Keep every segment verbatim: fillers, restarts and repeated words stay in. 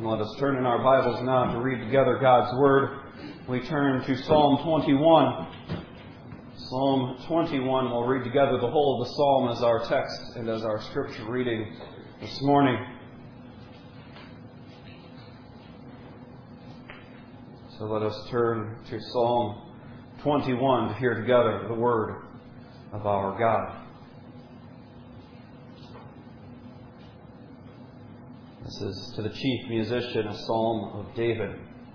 And let us turn in our Bibles now to read together God's Word. We turn to Psalm twenty-one. Psalm twenty-one, we'll read together the whole of the psalm as our text and as our scripture reading this morning. So let us turn to Psalm twenty-one to hear together the Word of our God. This is to the chief musician, a psalm of David.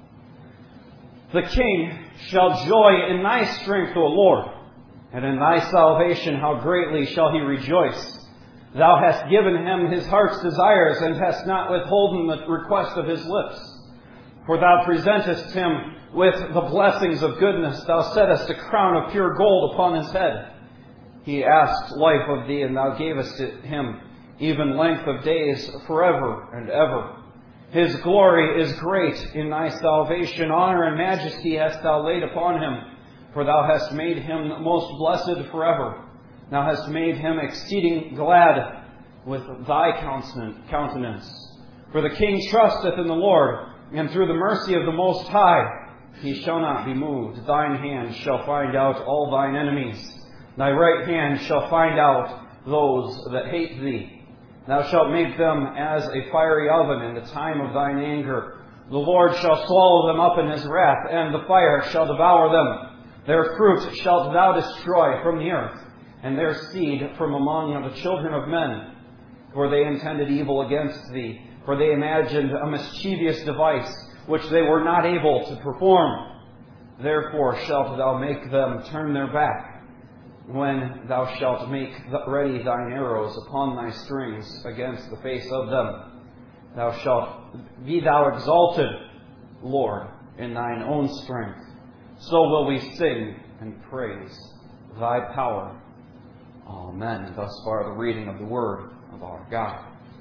The king shall joy in thy strength, O Lord, and in thy salvation how greatly shall he rejoice. Thou hast given him his heart's desires, and hast not withholden the request of his lips. For thou presentest him with the blessings of goodness. Thou settest a crown of pure gold upon his head. He asked life of thee, and thou gavest it him, even length of days forever and ever. His glory is great in thy salvation. Honor and majesty hast thou laid upon him, for thou hast made him most blessed forever. Thou hast made him exceeding glad with thy countenance. For the king trusteth in the Lord, and through the mercy of the Most High he shall not be moved. Thine hand shall find out all thine enemies. Thy right hand shall find out those that hate thee. Thou shalt make them as a fiery oven in the time of thine anger. The Lord shall swallow them up in his wrath, and the fire shall devour them. Their fruit shalt thou destroy from the earth, and their seed from among the children of men. For they intended evil against thee, for they imagined a mischievous device, which they were not able to perform. Therefore shalt thou make them turn their back, when thou shalt make ready thine arrows upon thy strings against the face of them. Thou shalt be thou exalted, Lord, in thine own strength. So will we sing and praise thy power. Amen. Thus far the reading of the Word of our God.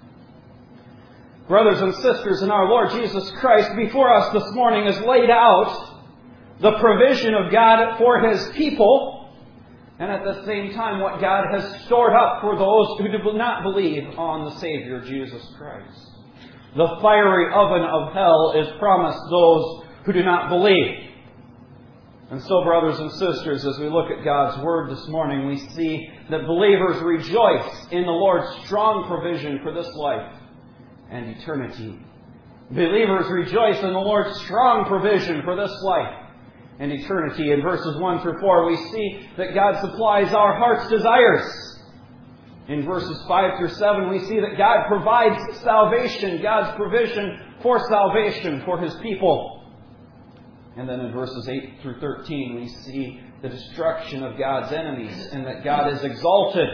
Brothers and sisters in our Lord Jesus Christ, before us this morning is laid out the provision of God for His people, and at the same time what God has stored up for those who do not believe on the Savior Jesus Christ. The fiery oven of hell is promised those who do not believe. And so, brothers and sisters, as we look at God's Word this morning, we see that believers rejoice in the Lord's strong provision for this life and eternity. Believers rejoice in the Lord's strong provision for this life and eternity. In verses one through four, we see that God supplies our heart's desires. In verses five through seven, we see that God provides salvation, God's provision for salvation for His people. And then in verses eight through thirteen, we see the destruction of God's enemies, and that God is exalted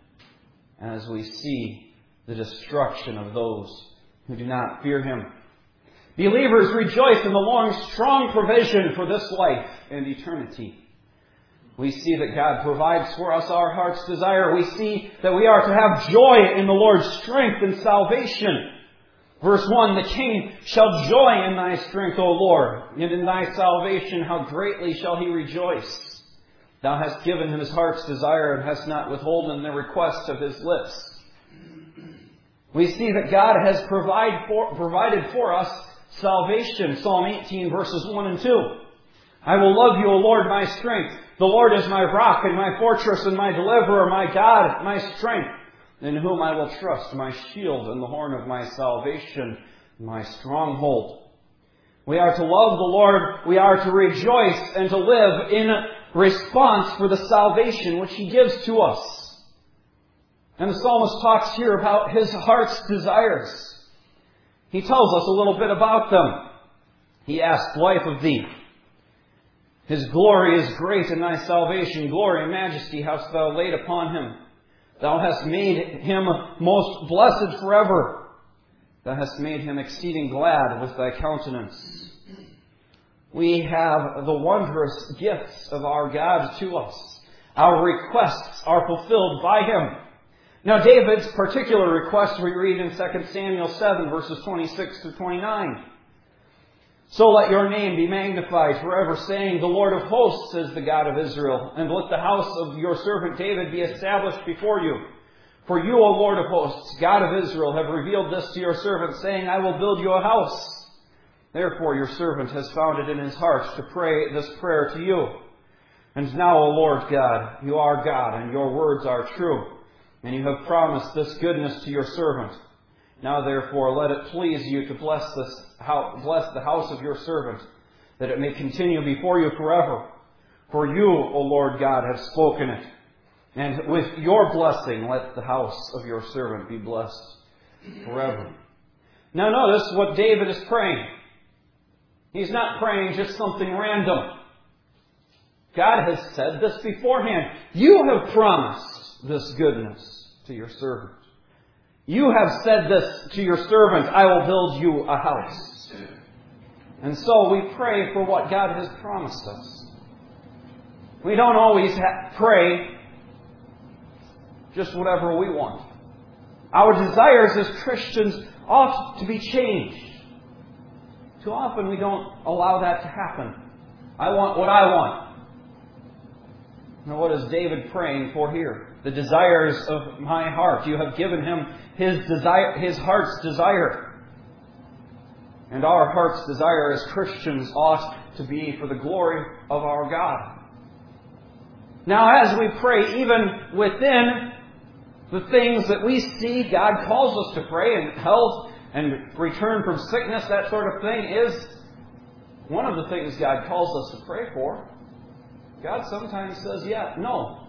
as we see the destruction of those who do not fear Him. Believers rejoice in the long, strong provision for this life and eternity. We see that God provides for us our heart's desire. We see that we are to have joy in the Lord's strength and salvation. Verse one, the king shall joy in thy strength, O Lord, and in thy salvation how greatly shall he rejoice. Thou hast given him his heart's desire, and hast not withholden the request of his lips. We see that God has provide for, provided for us salvation. Psalm eighteen, verses one and two. I will love you, O Lord, my strength. The Lord is my rock and my fortress and my deliverer, my God, my strength, in whom I will trust, my shield and the horn of my salvation, my stronghold. We are to love the Lord. We are to rejoice and to live in response for the salvation which He gives to us. And the psalmist talks here about his heart's desires. He tells us a little bit about them. He asked life of thee. His glory is great in thy salvation. Glory and majesty hast thou laid upon him. Thou hast made him most blessed forever. Thou hast made him exceeding glad with thy countenance. We have the wondrous gifts of our God to us. Our requests are fulfilled by Him. Now, David's particular request we read in Second Samuel seven, verses twenty-six through twenty-nine. So let your name be magnified forever, saying, the Lord of hosts is the God of Israel, and let the house of your servant David be established before you. For you, O Lord of hosts, God of Israel, have revealed this to your servant, saying, I will build you a house. Therefore your servant has found it in his heart to pray this prayer to you. And now, O Lord God, you are God, and your words are true, and you have promised this goodness to your servant. Now therefore let it please you to bless this house, bless the house of your servant, that it may continue before you forever. For you, O Lord God, have spoken it. And with your blessing, let the house of your servant be blessed forever. Now notice what David is praying. He's not praying just something random. God has said this beforehand. You have promised this goodness to your servant. You have said this to your servant, I will build you a house. And so we pray for what God has promised us. We don't always ha- pray just whatever we want. Our desires as Christians ought to be changed. Too often we don't allow that to happen. I want what I want. Now what is David praying for here? The desires of my heart. You have given him his desire, his heart's desire. And our heart's desire as Christians ought to be for the glory of our God. Now as we pray, even within the things that we see God calls us to pray, and health and return from sickness, that sort of thing, is one of the things God calls us to pray for. God sometimes says, yeah, no.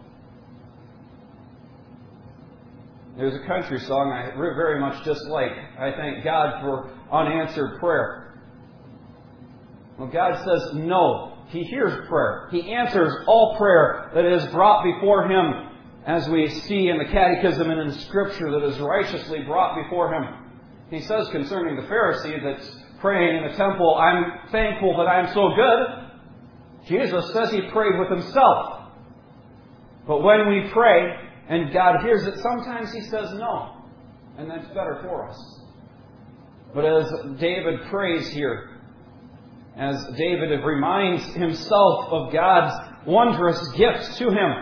There's a country song I very much dislike. I thank God for unanswered prayer. Well, God says no. He hears prayer. He answers all prayer that is brought before Him, as we see in the Catechism and in Scripture, that is righteously brought before Him. He says concerning the Pharisee that's praying in the temple, I'm thankful that I'm so good. Jesus says He prayed with Himself. But when we pray and God hears it, sometimes He says no. And that's better for us. But as David prays here, as David reminds himself of God's wondrous gifts to him,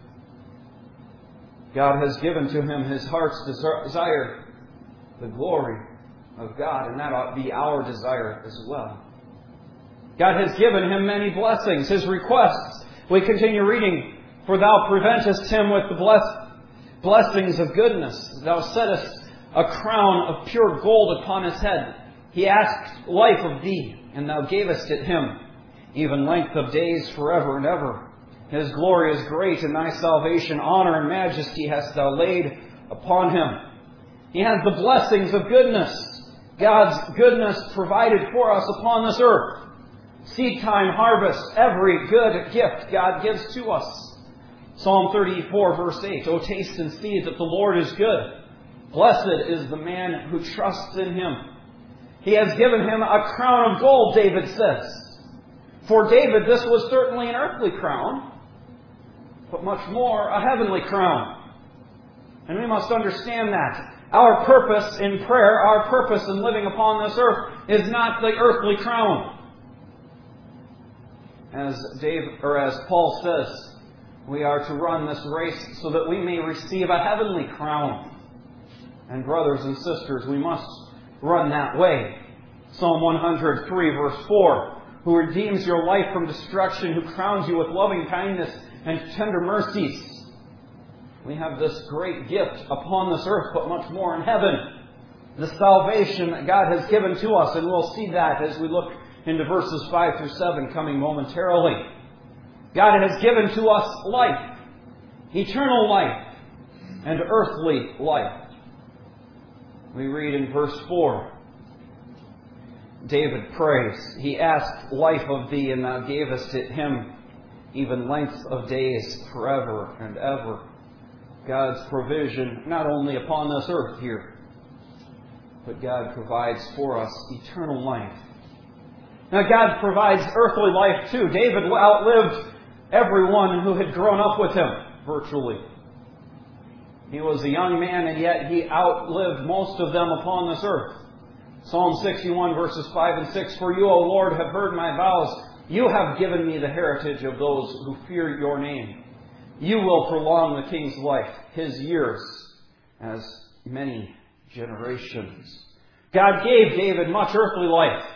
God has given to him his heart's desire, the glory of God, and that ought to be our desire as well. God has given him many blessings, his requests. We continue reading, for thou preventest him with the bless, blessings of goodness. Thou settest a crown of pure gold upon his head. He asked life of thee, and thou gavest it him, even length of days forever and ever. His glory is great, and thy salvation, honor, and majesty hast thou laid upon him. He has the blessings of goodness. God's goodness provided for us upon this earth. Seed time, harvest, every good gift God gives to us. Psalm thirty-four, verse eight, O taste and see that the Lord is good. Blessed is the man who trusts in Him. He has given him a crown of gold, David says. For David, this was certainly an earthly crown, but much more a heavenly crown. And we must understand that. Our purpose in prayer, our purpose in living upon this earth, is not the earthly crown. As Dave, or as Paul says, we are to run this race so that we may receive a heavenly crown. And brothers and sisters, we must run that way. Psalm one hundred three, verse four, who redeems your life from destruction, who crowns you with loving kindness and tender mercies. We have this great gift upon this earth, but much more in heaven. The salvation that God has given to us, and we'll see that as we look into verses five through seven coming momentarily. God has given to us life, eternal life, and earthly life. We read in verse four, David prays, He asked life of thee, and thou gavest it him, even length of days forever and ever. God's provision not only upon this earth here, but God provides for us eternal life. Now God provides earthly life too. David outlived everyone who had grown up with him, virtually. He was a young man, and yet he outlived most of them upon this earth. Psalm sixty-one, verses five and six, For you, O Lord, have heard my vows. You have given me the heritage of those who fear your name. You will prolong the king's life, his years, as many generations. God gave David much earthly life.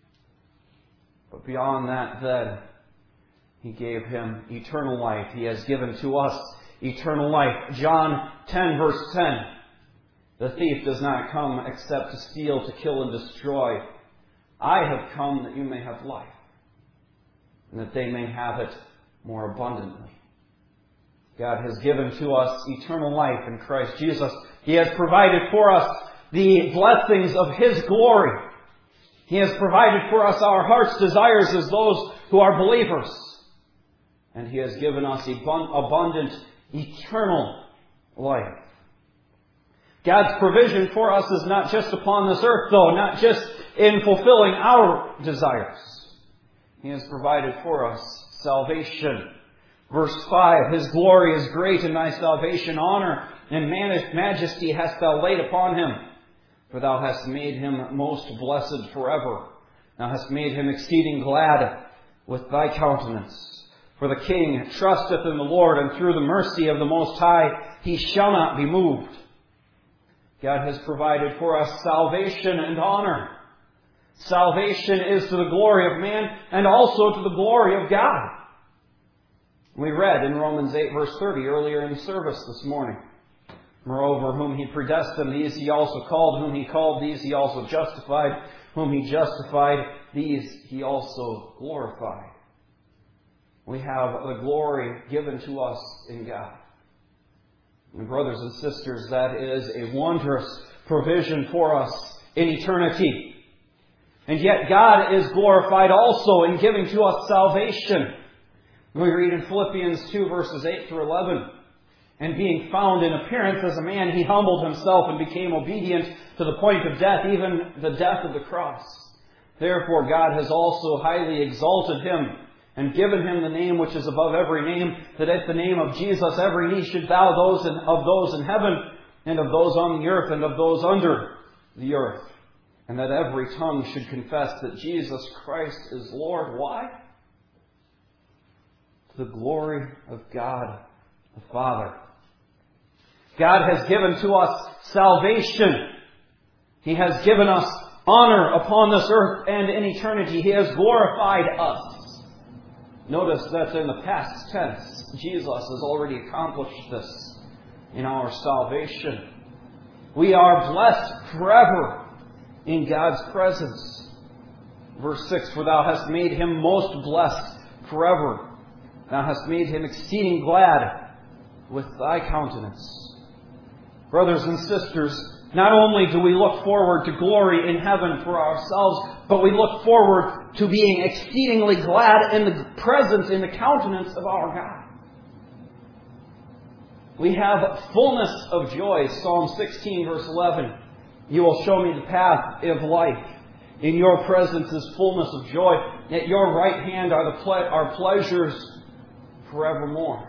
But beyond that, then, He gave him eternal life. He has given to us eternal life. John ten, verse ten. The thief does not come except to steal, to kill, and destroy. I have come that you may have life, and that they may have it more abundantly. God has given to us eternal life in Christ Jesus. He has provided for us the blessings of His glory. He has provided for us our heart's desires as those who are believers. And He has given us abundant, eternal life. God's provision for us is not just upon this earth, though, not just in fulfilling our desires. He has provided for us salvation. Verse five, His glory is great in thy salvation. Honor and majesty hast thou laid upon Him. For thou hast made Him most blessed forever. Thou hast made Him exceeding glad with thy countenance. For the king trusteth in the Lord, and through the mercy of the Most High he shall not be moved. God has provided for us salvation and honor. Salvation is to the glory of man and also to the glory of God. We read in Romans eight, verse thirty, earlier in the service this morning. Moreover, whom He predestined, these He also called. Whom He called, these He also justified. Whom He justified, these He also glorified. We have the glory given to us in God. And brothers and sisters, that is a wondrous provision for us in eternity. And yet God is glorified also in giving to us salvation. We read in Philippians two, verses eight through eleven. And being found in appearance as a man, He humbled Himself and became obedient to the point of death, even the death of the cross. Therefore God has also highly exalted Him and given Him the name which is above every name, that at the name of Jesus every knee should bow, those in, of those in heaven, and of those on the earth, and of those under the earth. And that every tongue should confess that Jesus Christ is Lord. Why? To the glory of God the Father. God has given to us salvation. He has given us honor upon this earth and in eternity. He has glorified us. Notice that in the past tense, Jesus has already accomplished this in our salvation. We are blessed forever in God's presence. Verse six, For thou hast made Him most blessed forever. Thou hast made Him exceeding glad with thy countenance. Brothers and sisters, not only do we look forward to glory in heaven for ourselves, but we look forward to being exceedingly glad in the presence, in the countenance of our God. We have fullness of joy. Psalm sixteen, verse eleven. You will show me the path of life. In your presence is fullness of joy. At your right hand are the ple- are pleasures forevermore.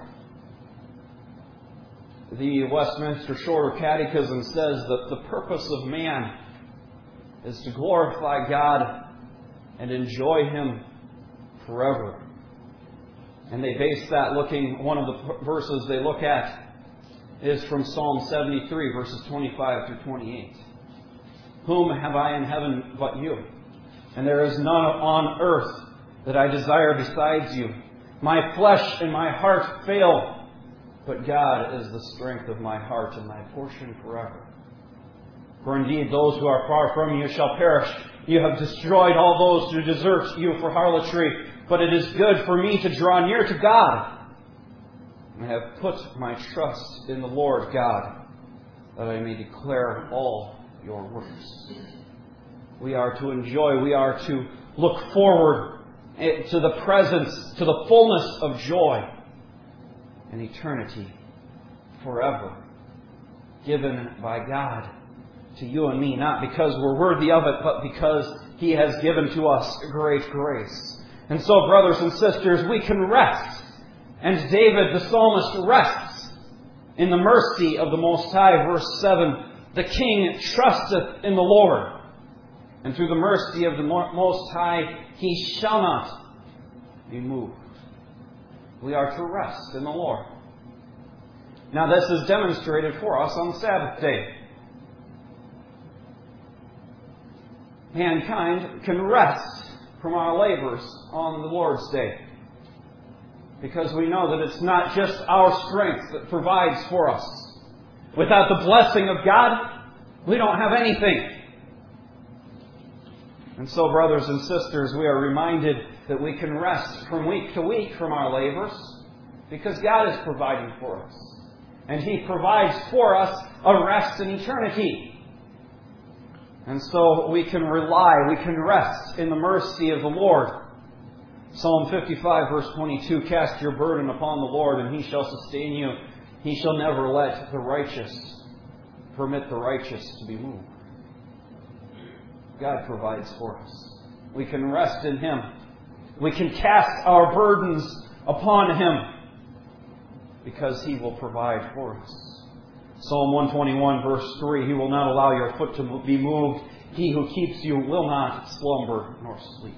The Westminster Shorter Catechism says that the purpose of man is to glorify God and enjoy Him forever. And they base that looking, one of the verses they look at is from Psalm seventy-three, verses twenty-five through twenty-eight. Whom have I in heaven but you? And there is none on earth that I desire besides you. My flesh and my heart fail, but God is the strength of my heart and my portion forever. For indeed those who are far from you shall perish. You have destroyed all those who desert you for harlotry. But it is good for me to draw near to God. I have put my trust in the Lord God, that I may declare all your works. We are to enjoy, we are to look forward to the presence, to the fullness of joy in eternity, forever, given by God to you and me, not because we're worthy of it, but because He has given to us great grace. And so, brothers and sisters, we can rest. And David, the psalmist, rests in the mercy of the Most High. Verse seven, the king trusteth in the Lord, and through the mercy of the Most High he shall not be moved. We are to rest in the Lord. Now this is demonstrated for us on the Sabbath day. Mankind can rest from our labors on the Lord's day, because we know that it's not just our strength that provides for us. Without the blessing of God, we don't have anything. And so, brothers and sisters, we are reminded that we can rest from week to week from our labors, because God is providing for us. And He provides for us a rest in eternity. And so we can rely, we can rest in the mercy of the Lord. Psalm fifty-five, verse twenty-two, cast your burden upon the Lord, and He shall sustain you. He shall never let the righteous, permit the righteous to be moved. God provides for us. We can rest in Him. We can cast our burdens upon Him, because He will provide for us. Psalm one twenty-one, verse three, He will not allow your foot to be moved. He who keeps you will not slumber nor sleep.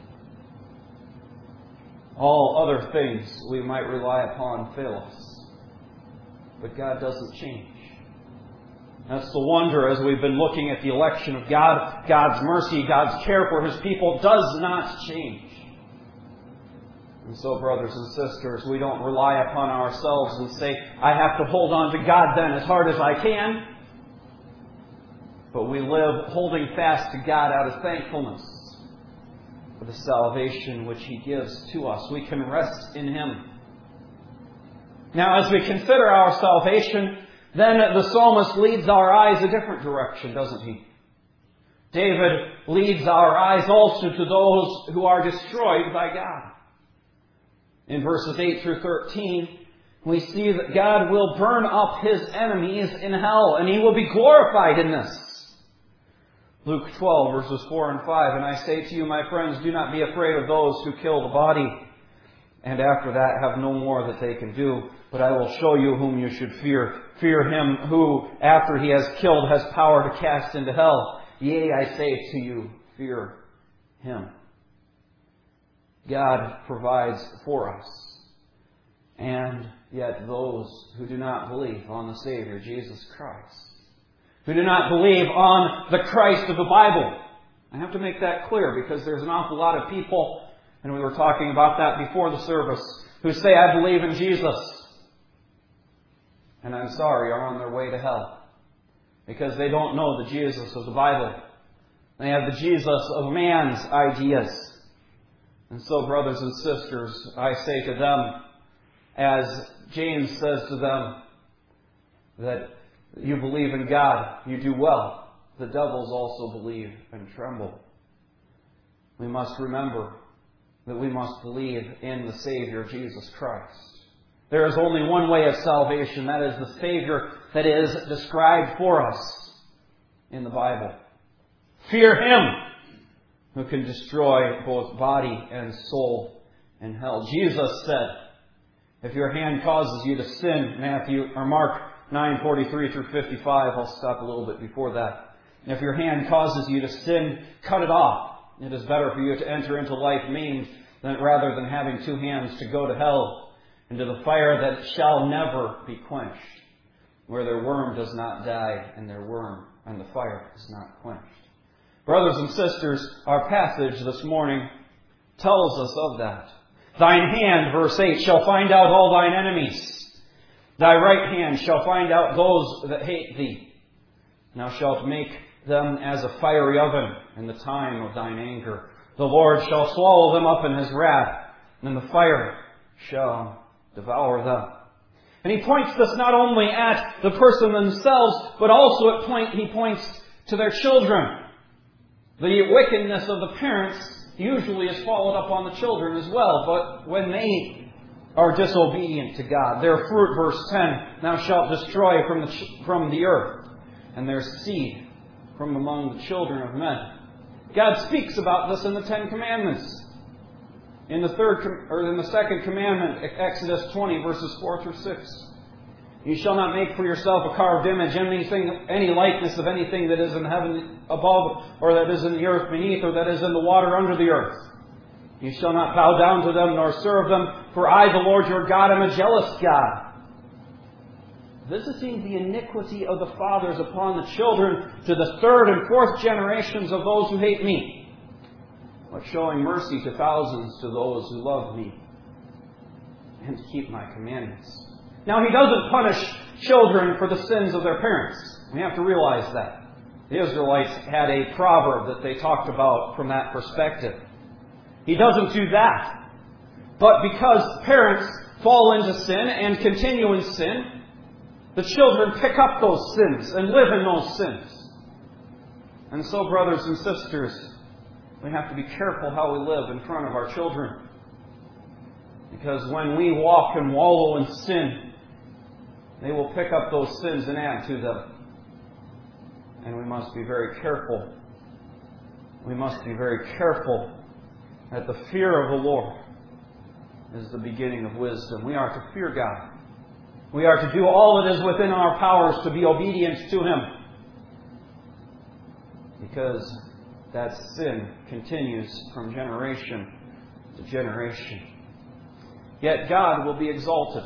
All other things we might rely upon fail us, but God doesn't change. That's the wonder as we've been looking at the election of God. God's mercy, God's care for His people does not change. And so, brothers and sisters, we don't rely upon ourselves and say, I have to hold on to God then as hard as I can. But we live holding fast to God out of thankfulness for the salvation which He gives to us. We can rest in Him. Now, as we consider our salvation, then the psalmist leads our eyes a different direction, doesn't he? David leads our eyes also to those who are destroyed by God. In verses eight through thirteen, we see that God will burn up His enemies in hell, and He will be glorified in this. Luke twelve, verses four and five, and I say to you, my friends, do not be afraid of those who kill the body, and after that have no more that they can do, but I will show you whom you should fear. Fear Him who, after He has killed, has power to cast into hell. Yea, I say to you, fear Him. God provides for us. And yet those who do not believe on the Savior, Jesus Christ, who do not believe on the Christ of the Bible, I have to make that clear, because there's an awful lot of people, and we were talking about that before the service, who say, I believe in Jesus, and I'm sorry, are on their way to hell, because they don't know the Jesus of the Bible. They have the Jesus of man's ideas. And so, brothers and sisters, I say to them, as James says to them, that you believe in God, you do well. The devils also believe and tremble. We must remember that we must believe in the Savior, Jesus Christ. There is only one way of salvation. That is the Savior that is described for us in the Bible. Fear Him who can destroy both body and soul in hell. Jesus said, if your hand causes you to sin, Matthew or Mark nine forty-three through fifty-five, I'll stop a little bit before that. If your hand causes you to sin, cut it off. It is better for you to enter into life maimed than rather than having two hands to go to hell, into the fire that shall never be quenched, where their worm does not die and their worm and the fire is not quenched. Brothers and sisters, our passage this morning tells us of that. Thine hand, verse eight, shall find out all thine enemies. Thy right hand shall find out those that hate thee. Thou shalt make them as a fiery oven in the time of thine anger. The Lord shall swallow them up in His wrath, and the fire shall devour them. And he points this not only at the person themselves, but also at point, he points to their children. The wickedness of the parents usually is followed up on the children as well, but when they are disobedient to God, their fruit, verse ten, thou shalt destroy from the, from the earth, and their seed from among the children of men. God speaks about this in the Ten Commandments. In the third or in the second commandment, Exodus twenty, verses four through six. You shall not make for yourself a carved image, anything, any likeness of anything that is in heaven above, or that is in the earth beneath, or that is in the water under the earth. You shall not bow down to them, nor serve them, for I, the Lord your God, am a jealous God, visiting the iniquity of the fathers upon the children to the third and fourth generations of those who hate me, but showing mercy to thousands to those who love me and keep my commandments. Now, He doesn't punish children for the sins of their parents. We have to realize that. The Israelites had a proverb that they talked about from that perspective. He doesn't do that. But because parents fall into sin and continue in sin, the children pick up those sins and live in those sins. And so, brothers and sisters, we have to be careful how we live in front of our children. Because when we walk and wallow in sin, they will pick up those sins and add to them. And we must be very careful. We must be very careful that the fear of the Lord is the beginning of wisdom. We are to fear God. We are to do all that is within our powers to be obedient to Him. Because that sin continues from generation to generation. Yet God will be exalted.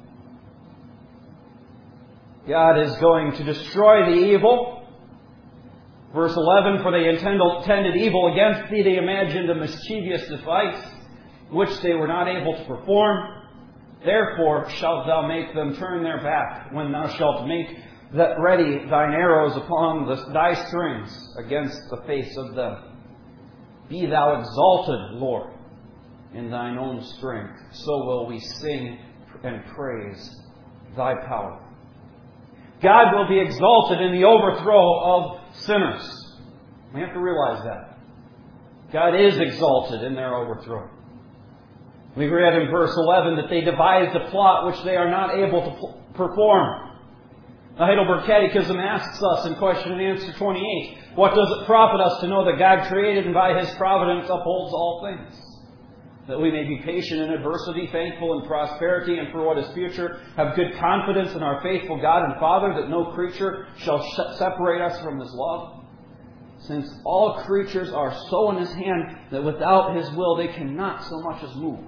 God is going to destroy the evil. Verse eleven, for they intended evil against thee, they imagined a mischievous device, which they were not able to perform. Therefore shalt thou make them turn their back, when thou shalt make that ready thine arrows upon the, thy strings against the face of them. Be thou exalted, Lord, in thine own strength. So will we sing and praise thy power. God will be exalted in the overthrow of sinners. We have to realize that. God is exalted in their overthrow. We read in verse eleven that they devised a plot which they are not able to perform. The Heidelberg Catechism asks us in question and answer twenty-eight, what does it profit us to know that God created and by His providence upholds all things? That we may be patient in adversity, thankful in prosperity, and for what is future, have good confidence in our faithful God and Father, that no creature shall separate us from His love. Since all creatures are so in His hand that without His will they cannot so much as move.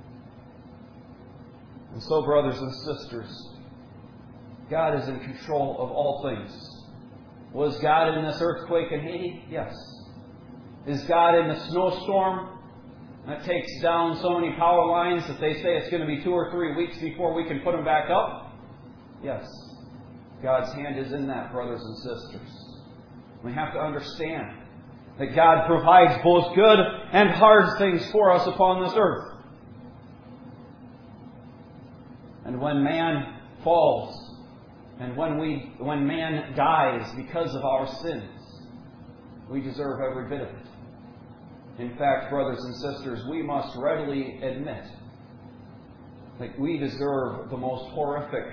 And so, brothers and sisters, God is in control of all things. Was God in this earthquake in Haiti? Yes. Is God in the snowstorm that takes down so many power lines that they say it's going to be two or three weeks before we can put them back up? Yes. God's hand is in that, brothers and sisters. We have to understand that God provides both good and hard things for us upon this earth. And when man falls, and when we, when man dies because of our sins, we deserve every bit of it. In fact, brothers and sisters, we must readily admit that we deserve the most horrific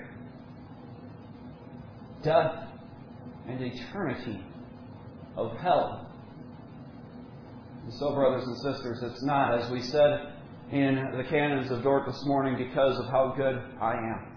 death and eternity of hell. And so, brothers and sisters, it's not, as we said in the canons of Dort this morning, because of how good I am.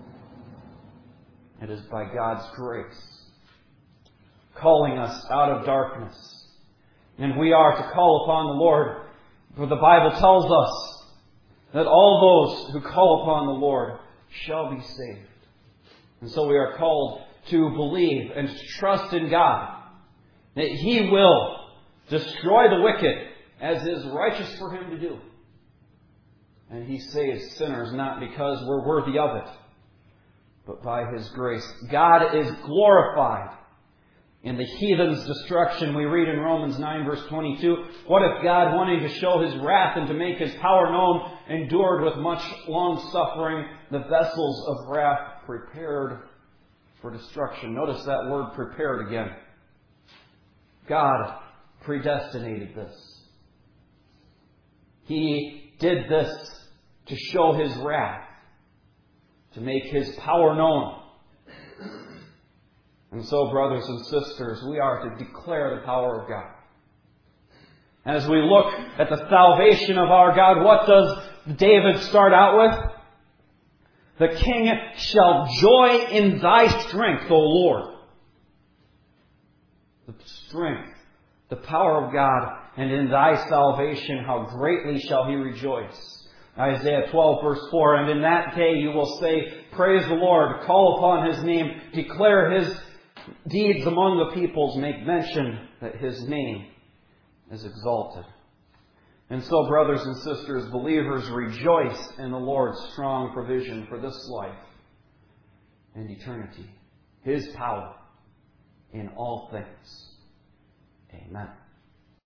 It is by God's grace, calling us out of darkness. And we are to call upon the Lord, for the Bible tells us that all those who call upon the Lord shall be saved. And so we are called to believe and to trust in God, that He will destroy the wicked as is righteous for Him to do. And He saves sinners not because we're worthy of it, but by His grace. God is glorified in the heathen's destruction. We read in Romans nine verse twenty-two, what if God, wanting to show His wrath and to make His power known, endured with much long suffering the vessels of wrath prepared for destruction? Notice that word prepared again. God predestinated this. He did this to show His wrath, to make His power known. And so, brothers and sisters, we are to declare the power of God. As we look at the salvation of our God, what does David start out with? The king shall joy in thy strength, O Lord. The strength, the power of God, and in thy salvation, how greatly shall he rejoice. Isaiah twelve, verse four, "And in that day you will say, Praise the Lord, call upon His name, declare His deeds among the peoples, make mention that His name is exalted." And so, brothers and sisters, believers, rejoice in the Lord's strong provision for this life and eternity. His power in all things. Amen.